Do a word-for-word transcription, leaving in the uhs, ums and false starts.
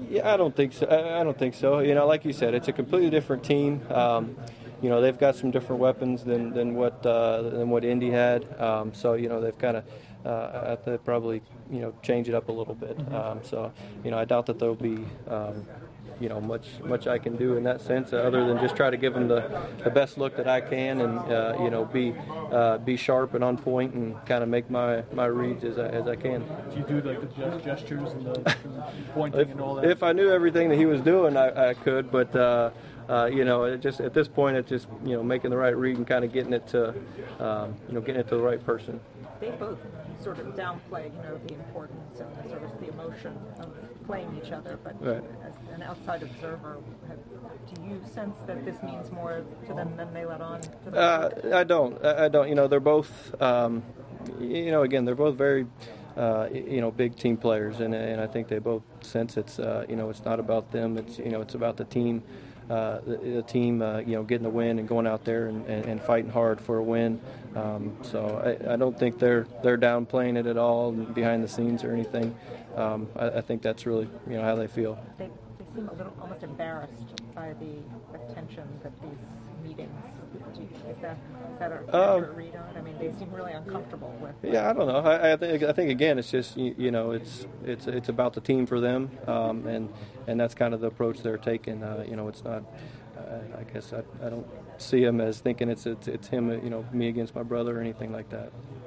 Yeah, I don't think so. I I don't think so. You know, like you said, it's a completely different team. Um, you know, they've got some different weapons than than what uh, than what Indy had. Um, so you know, they've kind of uh, I think probably you know change it up a little bit. Um, so you know, I doubt that there'll be. Um, you know, much much I can do in that sense, uh, other than just try to give them the, the best look that I can, and uh, you know, be uh, be sharp and on point, and kind of make my, my reads as I, as I can. Do you do like the gest- gestures and the, the pointing If, and all that? if I knew everything that he was doing, I, I could, but uh, uh, you know, it just at this point, it's just you know making the right read and kind of getting it to um, you know getting it to the right person. They both sort of downplay, you know, the importance and the sort of the emotion of playing each other. But Right. as an outside observer, have, do you sense that this means more to them than they let on? To the Uh, I don't. I I don't. You know, they're both. Um, you know, again, they're both very. Uh, you know, big team players, and and I think they both sense it's. Uh, you know, it's not about them. It's you know, it's about the team. Uh, the, the team, uh, you know, getting the win and going out there and, and, and fighting hard for a win. Um, so I, I don't think they're they're downplaying it at all behind the scenes or anything. Um, I, I think that's really you know how they feel. They, they seem a little almost embarrassed by the attention that these meetings. Do you, is that is that a Um, accurate read on it? I mean, they seem really uncomfortable with. Yeah, I don't know. I, I think I think again, it's just you, you know, it's it's it's about the team for them, um, and and that's kind of the approach they're taking. Uh, you know, it's not. Uh, I guess I, I don't see him as thinking it's it's it's him. You know, me against my brother or anything like that.